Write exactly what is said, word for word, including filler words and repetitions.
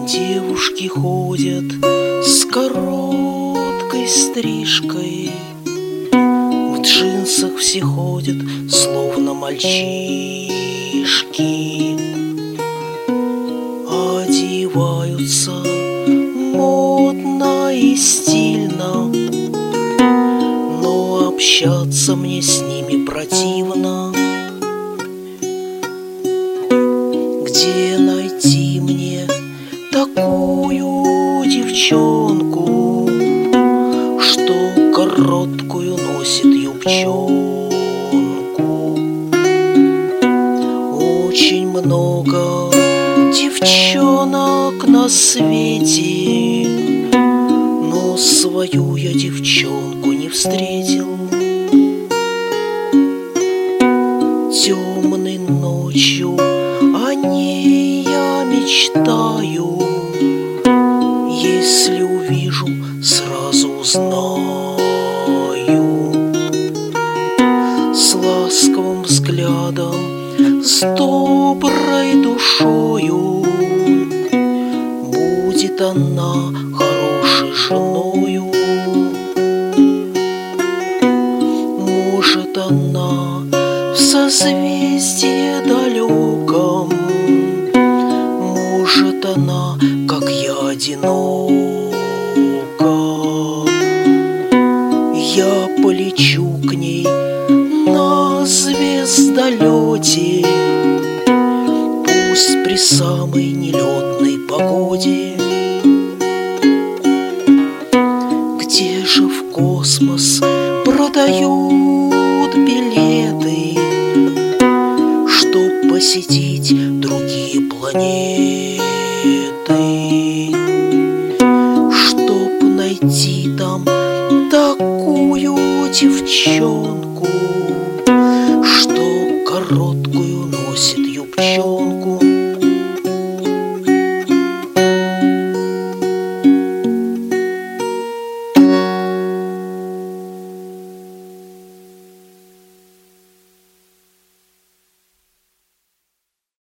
Девушки ходят с короткой стрижкой, в джинсах все ходят, словно мальчишки. Одеваются модно и стильно, но общаться мне с ними противно. Где найти мне такую девчонку, что короткую носит юбчонку? Очень много девчонок на свете, но свою я девчонку не встретил. Темной ночью о ней я мечтаю, если увижу, сразу узнаю. С ласковым взглядом, с доброй душою будет она хорошей женою. Может, она в созвездии далеком, может, она, как я, одинока. Я полечу к ней на звездолете, пусть при самой нелетной погоде. Где же в космос продают билеты, чтоб посетить другие планеты, чтоб найти там такую девчонку,